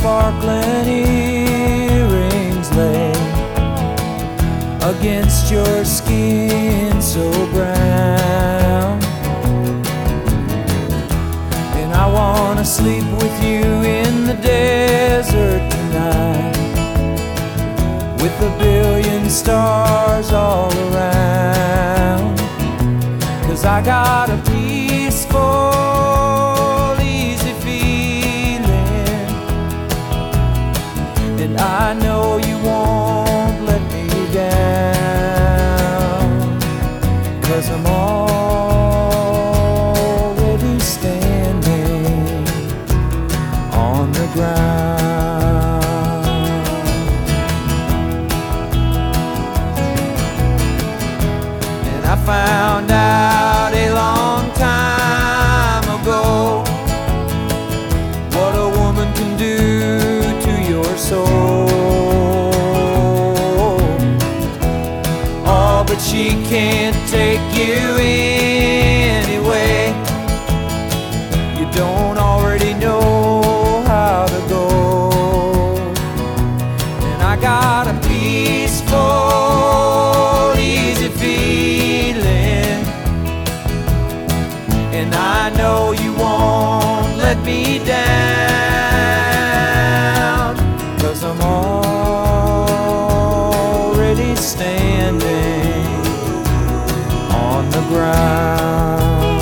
sparkling earrings lay against your skin so brown. And I wanna sleep with you in the desert tonight, with a billion stars all around. 'Cause I got a peaceful, easy feeling, and I know you won't let me down. 'Cause I'm already standing on the ground. And I found out a long time ago what a woman can do to your soul. Oh, but she can't take you anyway. You don't already know how to go. And I got a peaceful, easy feeling, and I know you won't let me down. 'Cause I'm already standing on the ground.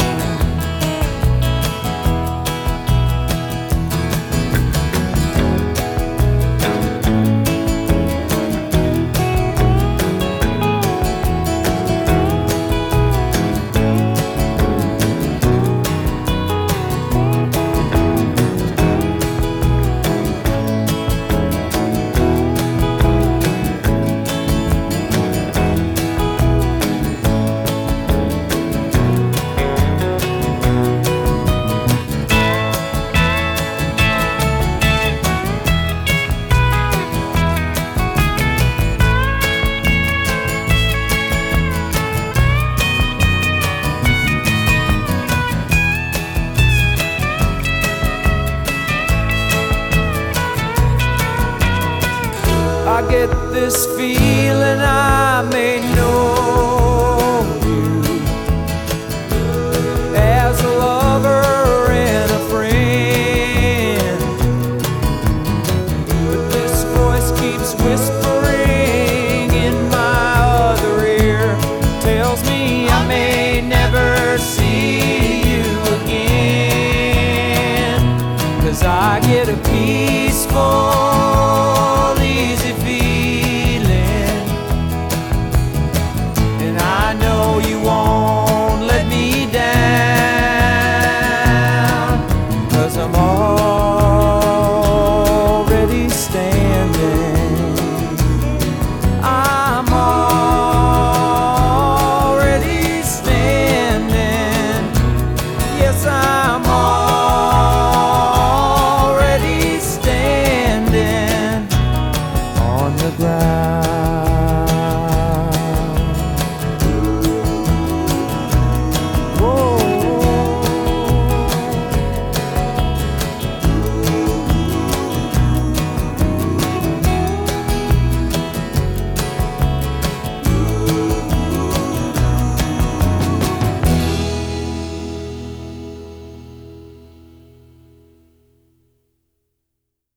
I get this feeling I may know you as a lover and a friend, but this voice keeps whispering in my other ear, tells me I may never see you again. 'Cause I get a peaceful,